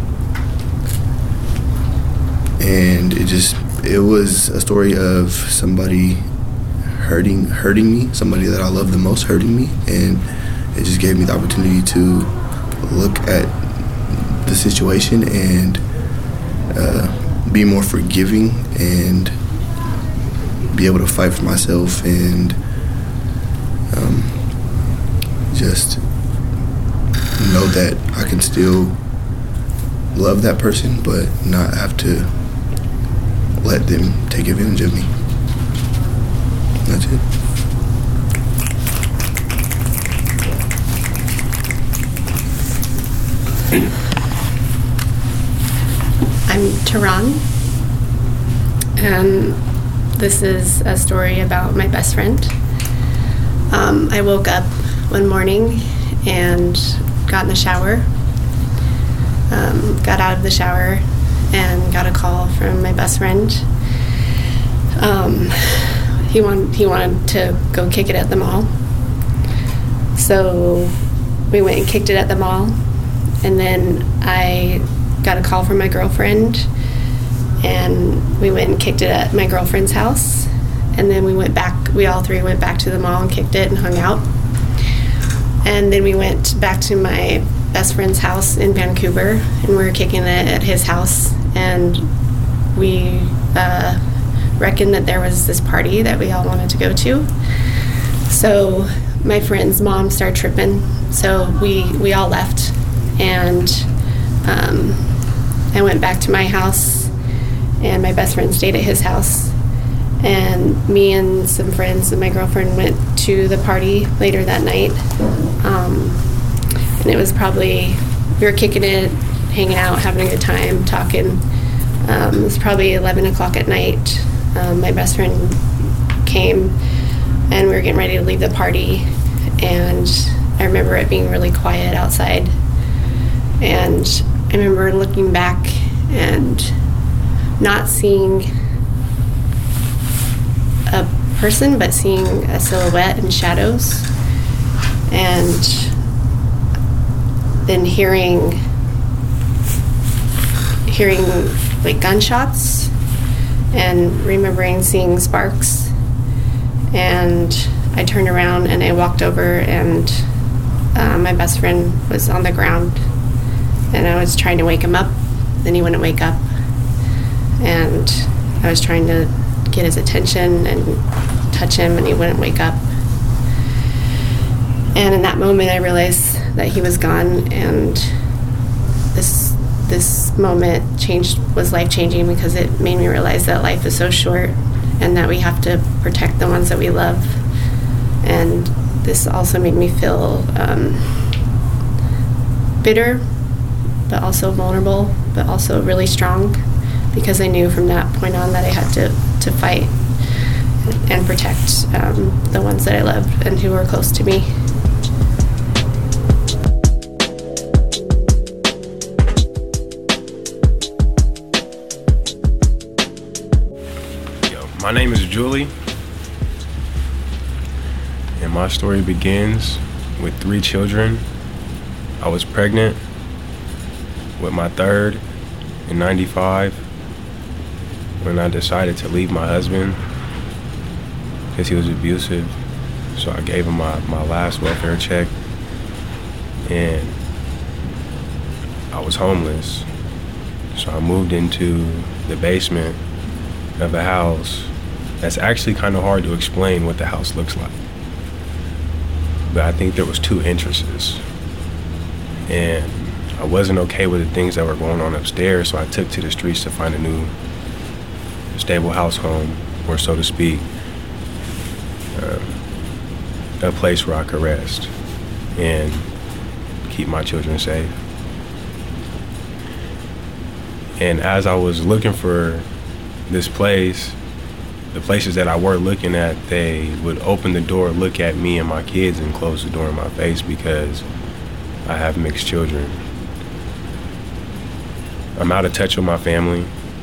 and it just it was a story of somebody hurting hurting me, somebody that I love the most hurting me, and it just gave me the opportunity to look at the situation and uh, be more forgiving and be able to fight for myself and um, just know that I can still love that person but not have to let them take advantage of me. That's it. I'm Tehran, and this is a story about my best friend. Um, I woke up one morning and got in the shower, um, got out of the shower, and got a call from my best friend. Um, he, want, he wanted to go kick it at the mall. So we went and kicked it at the mall, and then I got a call from my girlfriend, and we went and kicked it at my girlfriend's house, and then we went back, we all three went back to the mall and kicked it and hung out. And then we went back to my best friend's house in Vancouver, and we were kicking it at his house, and we uh, reckoned that there was this party that we all wanted to go to. So my friend's mom started tripping, so we, we all left, and um, I went back to my house, and my best friend stayed at his house, and me and some friends and my girlfriend went to the party later that night. Um, and it was probably, we were kicking it, hanging out, having a good time, talking. Um, it was probably eleven o'clock at night. Um, my best friend came, and we were getting ready to leave the party, and I remember it being really quiet outside. And I remember looking back and not seeing a person, but seeing a silhouette and shadows, and then hearing hearing like gunshots, and remembering seeing sparks. And I turned around and I walked over, and uh, my best friend was on the ground, and I was trying to wake him up, then he wouldn't wake up, and I was trying to get his attention and touch him, and he wouldn't wake up. And in that moment I realized that he was gone, and this this moment changed was life-changing because it made me realize that life is so short and that we have to protect the ones that we love. And this also made me feel um, bitter, but also vulnerable, but also really strong, because I knew from that point on that I had to, to fight and protect um, the ones that I loved and who were close to me. My name is Julie, and my story begins with three children. I was pregnant with my third in ninety-five when I decided to leave my husband because he was abusive. So I gave him my, my last welfare check, and I was homeless. So I moved into the basement of a house. That's actually kind of hard to explain what the house looks like. But I think there was two entrances. And I wasn't okay with the things that were going on upstairs, so I took to the streets to find a new stable house home, or so to speak, um, a place where I could rest and keep my children safe. And as I was looking for this place, the places that I were looking at, they would open the door, look at me and my kids, and close the door in my face because I have mixed children. I'm out of touch with my family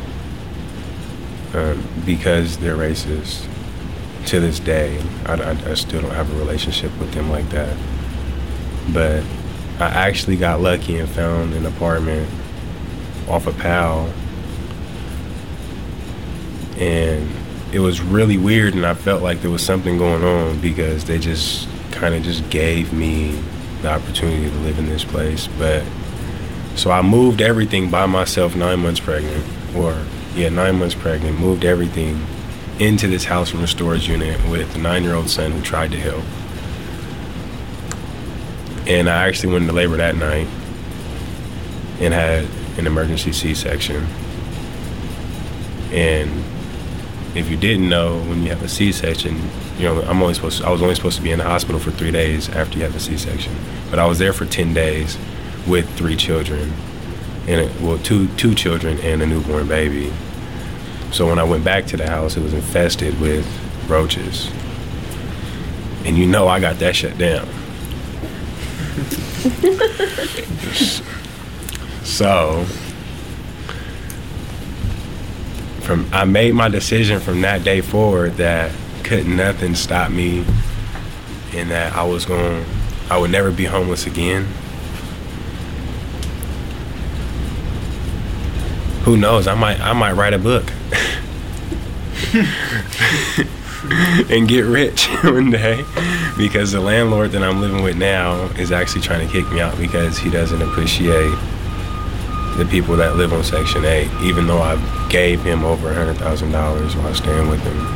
um, because they're racist. To this day, I, I, I still don't have a relationship with them like that. But I actually got lucky and found an apartment off of Powell. And it was really weird, and I felt like there was something going on because they just kind of just gave me the opportunity to live in this place. But so I moved everything by myself, nine months pregnant, or yeah, nine months pregnant, moved everything into this house from a storage unit with a nine-year-old son who tried to help. And I actually went into labor that night and had an emergency C-section. And if you didn't know, when you have a C-section, you know, I'm only supposed to, I was only supposed to be in the hospital for three days after you have a C-section. But I was there for ten days with three children, and it, well, two two children and a newborn baby. So when I went back to the house, it was infested with roaches. And you know I got that shut down. So From I made my decision from that day forward that couldn't nothing stop me, and that I was going, I would never be homeless again. Who knows? I might I might write a book and get rich one day, because the landlord that I'm living with now is actually trying to kick me out because he doesn't appreciate the people that live on Section eight, even though I gave him over one hundred thousand dollars while staying with him.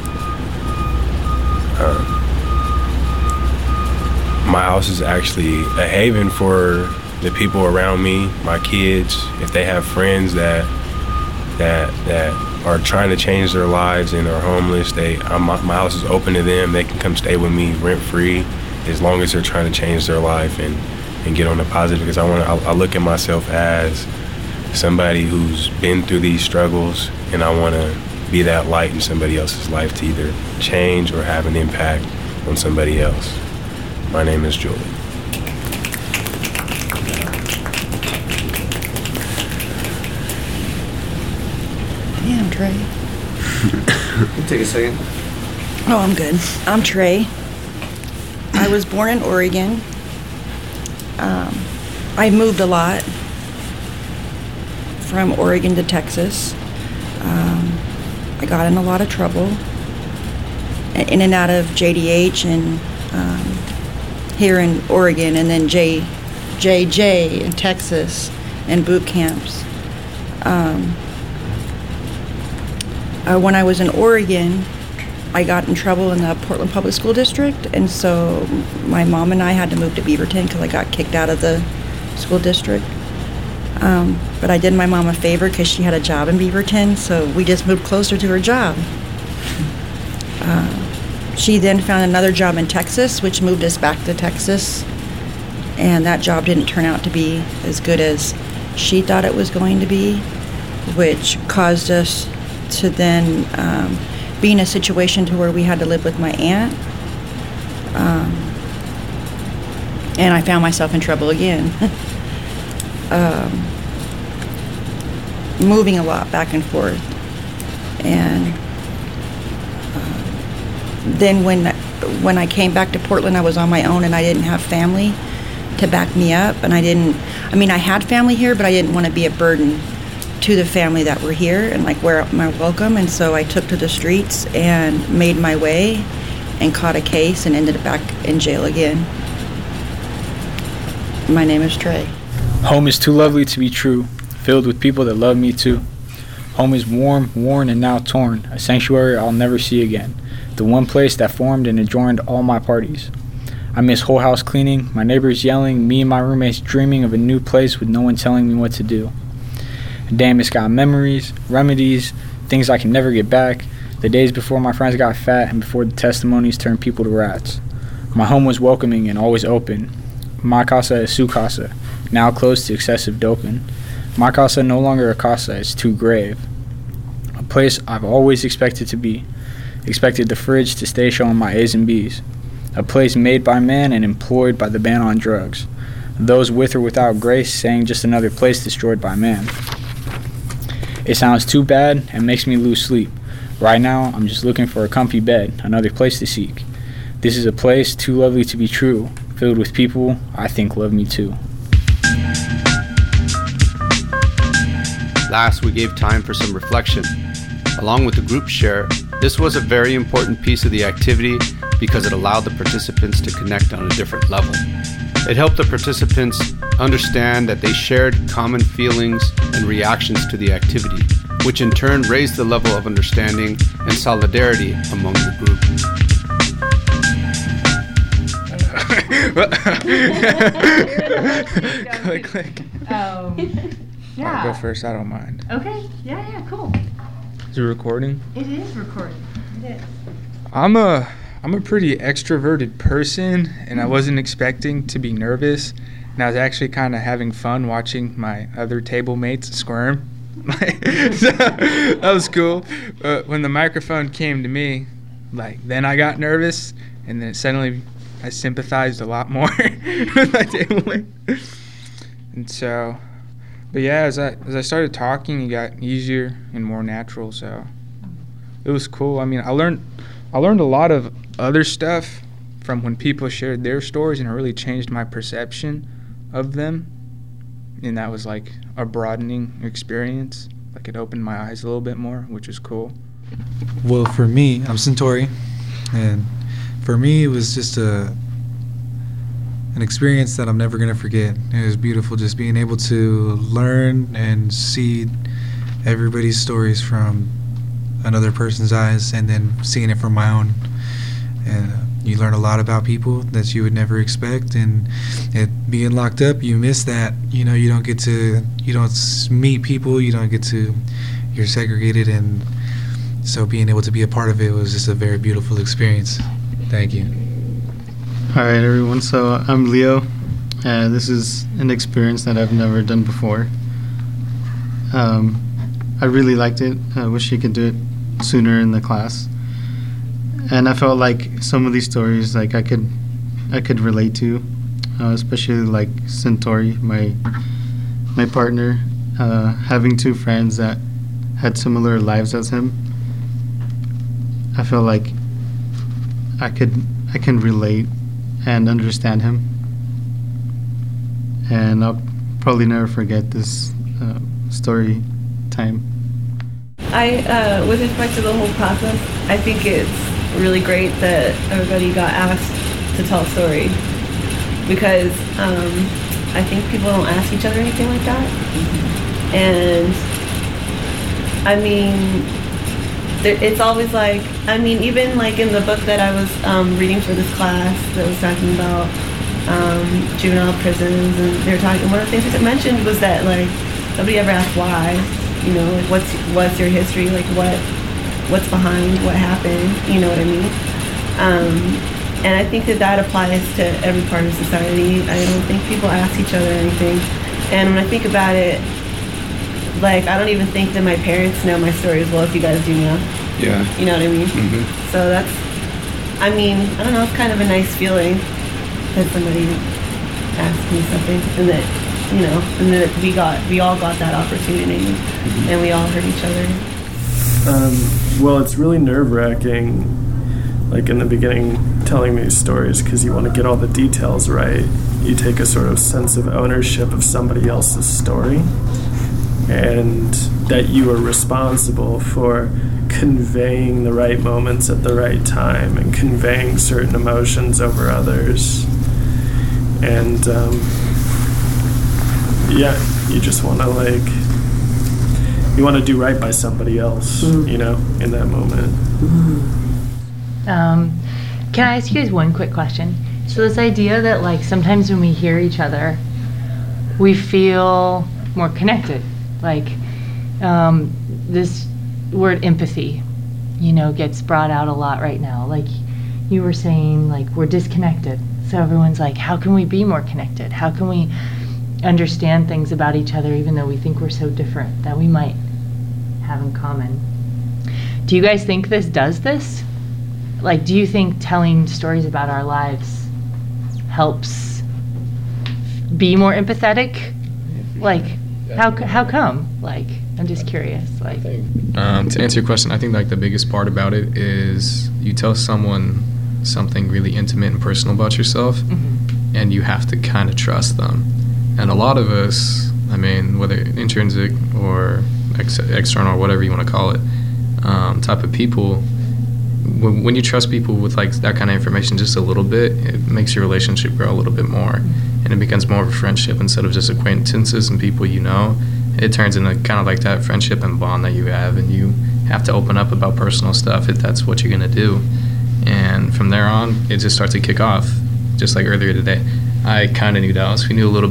Um, my house is actually a haven for the people around me, my kids. If they have friends that that that are trying to change their lives and are homeless, they I'm, my house is open to them. They can come stay with me rent-free as long as they're trying to change their life and and get on the positive, because I want to. I, I look at myself as somebody who's been through these struggles, and I want to be that light in somebody else's life to either change or have an impact on somebody else. My name is Julie. Damn, Trey. Take a second. Oh, I'm good. I'm Trey. I was born in Oregon. Um, I moved a lot from Oregon to Texas. Um, I got in a lot of trouble, in and out of J D H and um, here in Oregon, and then J, J J in Texas, and boot camps. Um, uh, when I was in Oregon, I got in trouble in the Portland Public School District, and so my mom and I had to move to Beaverton because I got kicked out of the school district. Um, but I did my mom a favor because she had a job in Beaverton, so we just moved closer to her job. Uh, she then found another job in Texas, which moved us back to Texas. And that job didn't turn out to be as good as she thought it was going to be, which caused us to then um, be in a situation to where we had to live with my aunt. Um, and I found myself in trouble again. um, moving a lot back and forth. And uh, then when when I came back to Portland, I was on my own and I didn't have family to back me up. And I didn't, I mean, I had family here, but I didn't want to be a burden to the family that were here and like wear out my welcome. And so I took to the streets and made my way and caught a case and ended up back in jail again. My name is Trey. Home is too lovely to be true, filled with people that love me too. Home is warm, worn, and now torn, a sanctuary I'll never see again, the one place that formed and adjoined all my parties. I miss whole house cleaning, my neighbors yelling, me and my roommates dreaming of a new place with no one telling me what to do. Damn, it's got memories, remedies, things I can never get back, the days before my friends got fat and before the testimonies turned people to rats. My home was welcoming and always open. My casa is su casa, now closed to excessive doping. My casa no longer a casa, it's too grave. A place I've always expected to be. Expected the fridge to stay showing my A's and B's. A place made by man and employed by the ban on drugs. Those with or without grace saying just another place destroyed by man. It sounds too bad and makes me lose sleep. Right now, I'm just looking for a comfy bed, another place to seek. This is a place too lovely to be true, filled with people I think love me too. Last, we gave time for some reflection. Along with the group share, this was a very important piece of the activity because it allowed the participants to connect on a different level. It helped the participants understand that they shared common feelings and reactions to the activity, which in turn raised the level of understanding and solidarity among the group. click, click. Um, yeah. I'll go first, I don't mind. Okay, yeah, yeah, cool. Is it recording? It is recording. It is. I'm a I'm a pretty extroverted person, and I wasn't expecting to be nervous, and I was actually kind of having fun watching my other table mates squirm. So, that was cool. But when the microphone came to me, like then I got nervous, and then suddenly I sympathized a lot more with my table mate. And so, but yeah, as I as I started talking, it got easier and more natural. So it was cool. I mean, I learned I learned a lot of other stuff from when people shared their stories, and it really changed my perception of them. And that was like a broadening experience. Like it opened my eyes a little bit more, which was cool. Well, for me, I'm Centauri, and for me, it was just a an experience that I'm never gonna forget. It was beautiful, just being able to learn and see everybody's stories from another person's eyes, and then seeing it from my own. And uh, you learn a lot about people that you would never expect, and it being locked up, you miss that. You know, you don't get to, you don't meet people, you don't get to, you're segregated, and so being able to be a part of it was just a very beautiful experience. Thank you. All right, everyone. So I'm Leo. Uh, this is an experience that I've never done before. Um, I really liked it. I wish you could do it sooner in the class. And I felt like some of these stories, like I could, I could relate to, uh, especially like Centauri, my, my partner, uh, having two friends that had similar lives as him. I feel like I could, I can relate and understand him. And I'll probably never forget this uh, story time. I, uh, with respect to the whole process, I think it's really great that everybody got asked to tell a story, because um, I think people don't ask each other anything like that. And I mean, there, it's always like, I mean, even like in the book that I was um, reading for this class that was talking about um, juvenile prisons, and they were talking, one of the things that it mentioned was that like nobody ever asked why. You know, like what's what's your history? Like what what's behind what happened? You know what I mean? Um, and I think that that applies to every part of society. I don't think people ask each other anything. And when I think about it, like I don't even think that my parents know my story as well as you guys do now. Yeah. You know what I mean? Mm-hmm. So that's, I mean, I don't know, it's kind of a nice feeling that somebody asked me something and that, you know, and that we got, we all got that opportunity mm-hmm. and we all heard each other. Um, well, it's really nerve-wracking, like in the beginning, telling these stories because you want to get all the details right. You take a sort of sense of ownership of somebody else's story and that you are responsible for conveying the right moments at the right time and conveying certain emotions over others. And um, yeah, you just want to like, you want to do right by somebody else, mm. you know, in that moment. Um, can I ask you guys one quick question? So this idea that like sometimes when we hear each other, we feel more connected. Like um, this word empathy, you know, gets brought out a lot right now. Like you were saying, like we're disconnected. So everyone's like, how can we be more connected? How can we understand things about each other even though we think we're so different that we might have in common? Do you guys think this does this? Like, do you think telling stories about our lives helps be more empathetic? Like, how how come? Like, I'm just curious. Like, um, to answer your question, I think like the biggest part about it is you tell someone something really intimate and personal about yourself, mm-hmm. and you have to kind of trust them. And a lot of us, I mean, whether intrinsic or ex- external or whatever you want to call it, um, type of people. When you trust people with like that kind of information just a little bit, it makes your relationship grow a little bit more, and it becomes more of a friendship instead of just acquaintances and people you know. It turns into kind of like that friendship and bond that you have, and you have to open up about personal stuff if that's what you're gonna do. And from there on, it just starts to kick off. Just like earlier today, I kind of knew Dallas. We knew a little